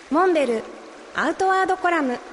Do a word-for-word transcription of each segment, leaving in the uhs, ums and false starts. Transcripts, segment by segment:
モンベルアウトワードコラム。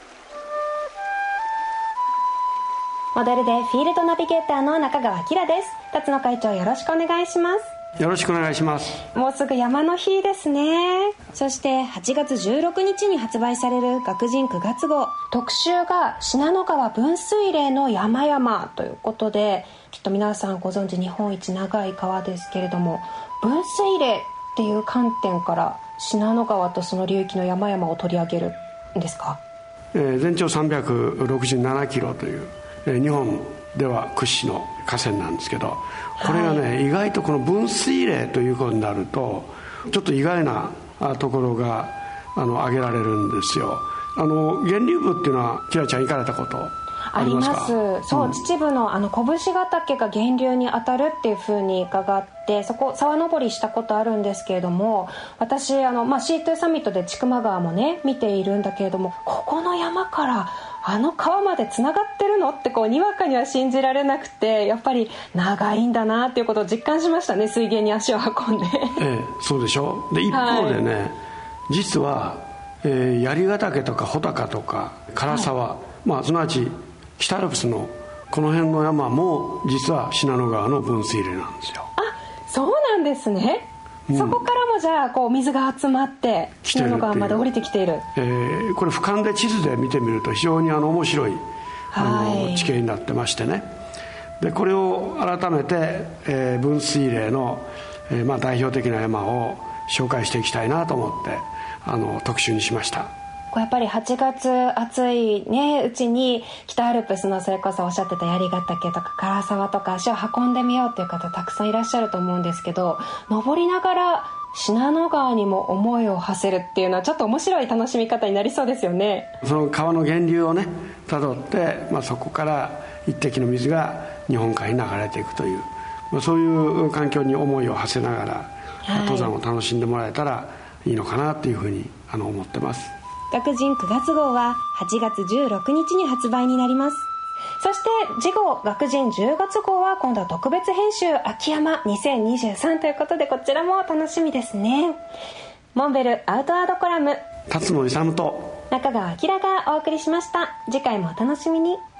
モデルでフィールドナビゲーターの中川明です。辰野会長、よろしくお願いします。 よろしくお願いします。 もうすぐ山の日ですね。 そしてはちがつじゅうろくにちに発売される学人くがつ号、 特集が信濃川分水嶺の山々ということで、きっと皆さんご存知、日本一長い川ですけれども、分水嶺っていう観点から信濃川とその流域の山々を取り上げるんですか？ えー、全長さんびゃくろくじゅうななキロという、えー、日本では屈指の河川なんですけど、これがね、はい、意外とこの分水嶺ということになるとちょっと意外なところがあの挙げられるんですよ。あの源流部っていうのはキラちゃん行かれたことありますか？ あります。そう、うん、秩父のあの拳ヶ岳が源流に当たるっていうふうに伺って、そこ沢登りしたことあるんですけれども、私あの、まあ、シーツー サミットで千曲川もね見ているんだけれども、ここの山からあの川までつながってるのってこうにわかには信じられなくて、やっぱり長いんだなっていうことを実感しましたね、水源に足を運んで。 ええ、そうでしょ。で一方でね、はい、実は、えー、槍ヶ岳とか穂高とか唐沢、はい、まあ、すなわち北アルプスのこの辺の山も実は信濃川の分水嶺なんですよ。 あ、そうなんですね、うん、そこからもじゃあこう水が集まって信濃川まで降りてきている。 えー、これ俯瞰で地図で見てみると非常にあの面白いあの、はい、地形になってましてね。でこれを改めて、えー、分水嶺の、えーまあ、代表的な山を紹介していきたいなと思ってあの特集にしました。 やっぱりはちがつ暑い、ね、うちに北アルプスのそれこそおっしゃってた槍ヶ岳とか唐沢とか足を運んでみようという方たくさんいらっしゃると思うんですけど、登りながら信濃川にも思いを馳せるっていうのはちょっと面白い楽しみ方になりそうですよね。 その川の源流をね辿って、まあ、そこから一滴の水が日本海に流れていくという、まあ、そういう環境に思いを馳せながら、はい、登山を楽しんでもらえたらいいのかなというふうにあの思ってます。 学人くがつ号ははちがつじゅうろくにちに発売になります。 そして次号学人じゅうがつ号は今度は特別編集秋山にせんにじゅうさんということで、こちらも楽しみですね。モンベルアウトワードコラム、 辰野勇と中川明がお送りしました。次回もお楽しみに。